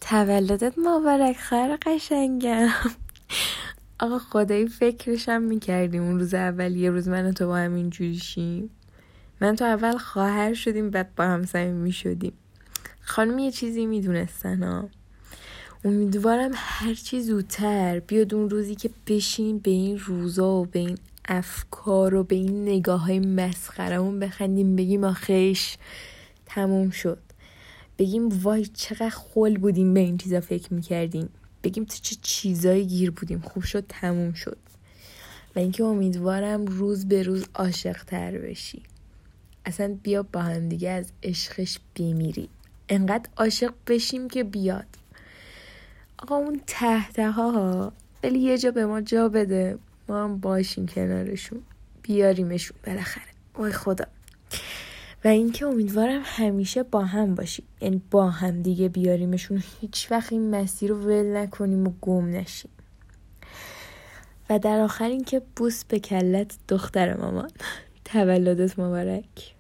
تولدت مبارک خواهر قشنگم. آقا خدایی فکرشم میکردیم اون روز اول یه روز من و تو با هم اینجوری شیم. من تو اول خواهر شدیم بعد با هم صمیمی شدیم. خانم یه چیزی میدونستن ها. امیدوارم هرچی زودتر بیاد اون روزی که بشینیم به این روزا و به این افکار و به این نگاه های مسخرمون بخندیم، بگیم آخیش تموم شد، بگیم وای چقدر خول بودیم به این چیزا فکر میکردیم، بگیم تو چه چیزایی گیر بودیم، خوب شد تموم شد. و اینکه امیدوارم روز به روز عاشق تر بشی، اصلا بیا با هم دیگه از عشقش بمیری، انقدر عاشق بشیم که بیاد. آقا اون ته ها ولی یه جا به ما جا بده، ما هم باشیم کنارشون، بیاریمشون بالاخره. وای خدا. و اینکه امیدوارم همیشه با هم باشیم، یعنی با هم دیگه بیاریمشون، هیچ وقت این مسیر رو ول نکنیم و گم نشیم. و در آخر اینکه بوس به کلت دختر مامان. تولدت مبارک.